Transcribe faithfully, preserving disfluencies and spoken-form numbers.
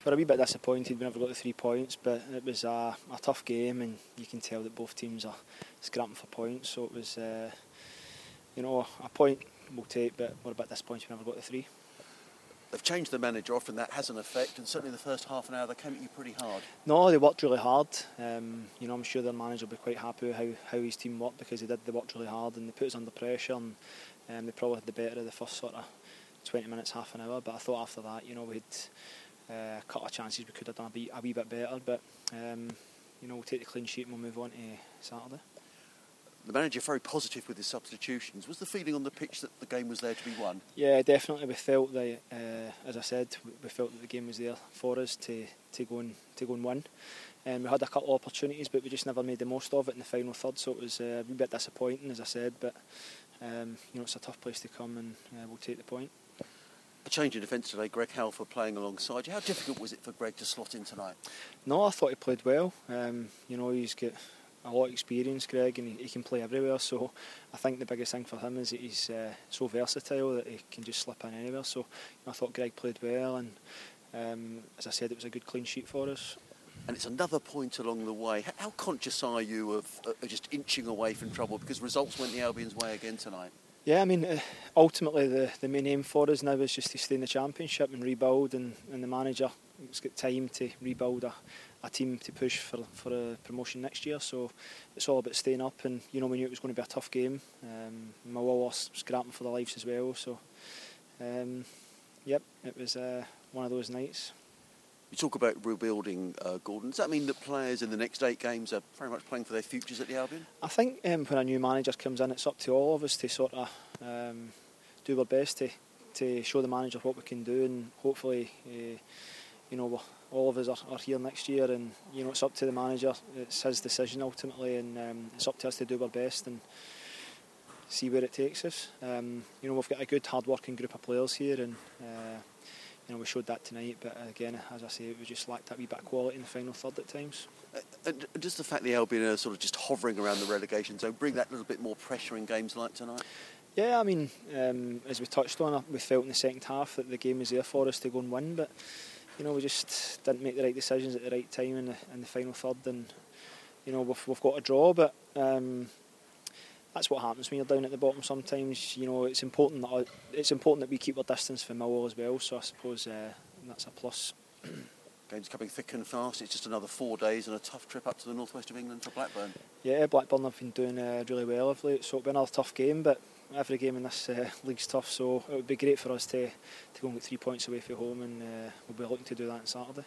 We're a wee bit disappointed we never got the three points, but it was a, a tough game, and you can tell that both teams are scrapping for points. So it was, uh, you know, a point we'll take, but we're a bit disappointed we never got the three. They've changed the manager off, and that has an effect. And certainly the first half an hour, they came at you pretty hard. No, they worked really hard. Um, you know, I'm sure their manager will be quite happy with how, how his team worked, because they did. They worked really hard and they put us under pressure, and um, they probably had the better of the first sort of twenty minutes, half an hour. But I thought after that, you know, we had uh, a couple of chances we could have done a wee, a wee bit better. But um, you know, we'll take the clean sheet and we'll move on to Saturday. The manager very positive with his substitutions. Was the feeling on the pitch that the game was there to be won? Yeah, definitely. We felt that, uh, as I said, we felt that the game was there for us to, to go and to go and win. Um, we had a couple of opportunities, but we just never made the most of it in the final third. So it was uh, a wee bit disappointing, as I said. But um, you know, it's a tough place to come, and uh, we'll take the point. A change in defence today. Greg Halford playing alongside you. How difficult was it for Greg to slot in tonight? No, I thought he played well. Um, you know, he's got a lot of experience, Greg, and he, he can play everywhere. So I think the biggest thing for him is that he's uh, so versatile that he can just slip in anywhere. So you know, I thought Greg played well, and um, as I said, it was a good clean sheet for us. And it's another point along the way. How, how conscious are you of uh, just inching away from trouble? Because results went the Albion's way again tonight. Yeah, I mean, uh, ultimately the, the main aim for us now is just to stay in the Championship and rebuild, and, and the manager has got time to rebuild a, a team to push for for a promotion next year. So it's all about staying up, and you know, we knew it was going to be a tough game. Um, Millwall were scrapping for their lives as well. So um, yep, it was uh, one of those nights. You talk about rebuilding, uh, Gordon. Does that mean that players in the next eight games are very much playing for their futures at the Albion? I think um, when a new manager comes in, it's up to all of us to sort of um, do our best to, to show the manager what we can do, and hopefully, uh, you know, all of us are, are here next year, and you know, it's up to the manager. It's his decision ultimately, and um, it's up to us to do our best and see where it takes us. Um, you know, we've got a good, hard-working group of players here, and uh, you know, we showed that tonight, but again, as I say, we just lacked that wee bit of quality in the final third at times. Uh, and just the fact the Albion are sort of just hovering around the relegation zone, bring that little bit more pressure in games like tonight? Yeah, I mean, um, as we touched on, we felt in the second half that the game was there for us to go and win, but you know, we just didn't make the right decisions at the right time in the, in the final third, and you know, we've, we've got a draw, but um, that's what happens when you're down at the bottom sometimes. You know, it's important that it's important that we keep our distance from Millwall as well, so I suppose uh, that's a plus. Game's coming thick and fast. It's just another four days and a tough trip up to the northwest of England for Blackburn. Yeah, Blackburn have been doing uh, really well of late, so it'll be another tough game, but every game in this uh, league's tough, so it would be great for us to, to go and get three points away from home, and uh, we'll be looking to do that on Saturday.